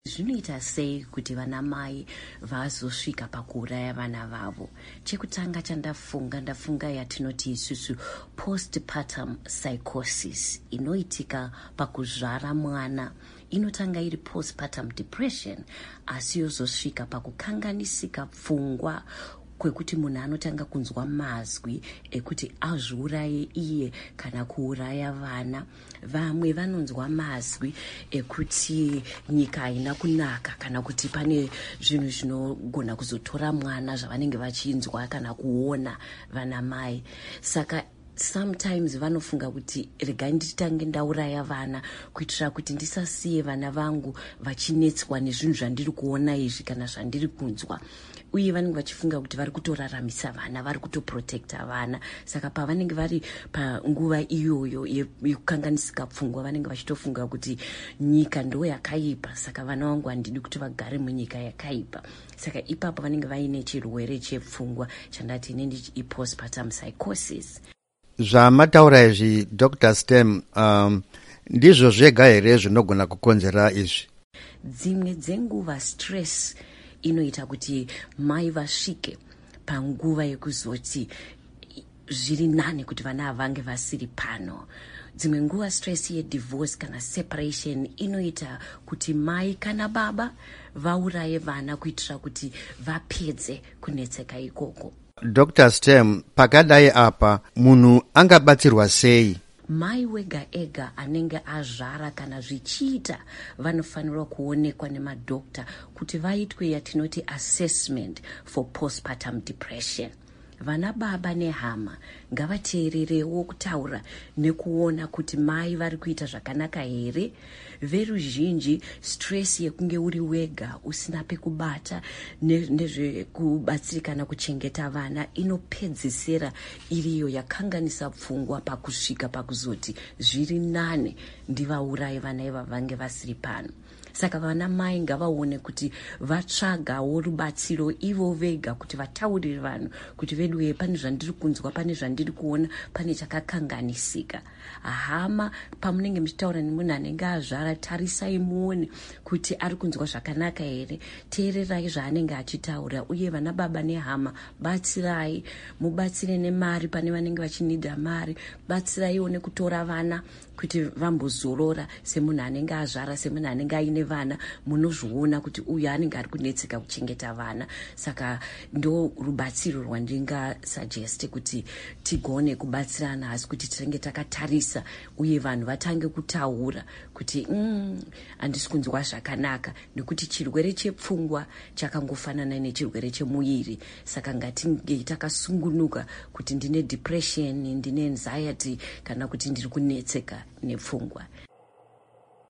Zvinoita sei kuti vana mai vazosvika pakuuraya vana vavo? Chekutanga ndafunga yatinoti isusu postpartum psychosis inoitika pakuzvara mwana. Inotanga iri postpartum depression, asi yozosvika pakukanganisika pfungwa kwekuti munhu anotanga kunzwa mazwi ekuti azviuraye iye kana kuuraya vana. Vamwe vanonzwa mazwi ekuti nyika haina kunaka kana kuti pane zvinhu zvinogona kuzotora mwana zvavanenge vachinzwa kana kuona vana mai. Saka sometimes vanofunga kuti regai nditange ndauraya vana kuitira kuti ndisasiye vana vangu vachinetswa nezvinhu zvandiri kuona izvi kana zvandiri kunzwa. Uye vanenge vachifunga kuti vari kutoraramisa vana, vari kutoprotecta vana. Saka pavanenge vari panguva iyoyo yekukanganisika pfungwa, vanenge vachitofunga kuti nyika ndo yakaipa, saka vana vangu handidi kuti vagare munyika yakaipa. Saka ipapo vanenge vaine chirwere chepfungwa chandati ineni postpartum psychosis. Zvamataura izvi Dr. Stem, ndizvo zvega here zvinogona kukonzera izvi? Dzimwe dzenguva stress inoita kuti mai vasvike panguva yekuzoti zviri nane kuti vana vange vasiri pano. Dzimwe nguva stress yedivorce kana separation inoita kuti mai kana baba vauraye vana kuitira kuti vapedze kunetseka ikoko. Dr. Stem, pakadai apa munhu angabatsirwa sei? Mai wega ega anenge azvara kana zvichiita vanofanirwa kuonekwa nemadokta kuti vaitwe yatinoti assessment for postpartum depression. Vana baba nehama ngavateererewo kutaura nekuona kuti mai vari kuita zvakanaka here. Veruzhinji stress yekunge uri wega usina pekubata nezvekubatsirikana kuchengeta vana inopedzisira iriyo yakanganisa pfungwa pakusvika pakuzoti zviri nane ndivauraye vana iva vange vasiri pano. Saka vana mai ngavaone kuti vatsvagawo rubatsiro ivo vega, kuti vataurire vanhu kuti vedu pane zvandiri kunzwa, pane zvandiri kuona, pane chakakanganisika. Hama pamunenge muchitaura nemunhu anenge azvara, tarisai muone kuti ari kunzwa zvakanaka here. Teererai zvaanenge achitaura. Uye vana baba nehama batsirai, mubatsire nemari pane vanenge vachinida mari. Batsiraiwo nekutora vana kuti vambozorora semunhu anenge azvara, semunhu anenge aine vana. Munozviona kuti uyu anenge ari kunetseka kuchengeta vana. Saka ndo rubatsiro rwandingasuggest kuti tigone kubatsirana, asi kuti tinenge takatarisa uye vanhu vatange kutaura kuti handisi kunzwa zvakanaka, nekuti chirwere chepfungwa chakangofanana nechirwere chemuiri. Saka ngatinge takasungunuka kuti ndine depression, ndine anxiety kana kuti ndiri kunetseka nepfungwa.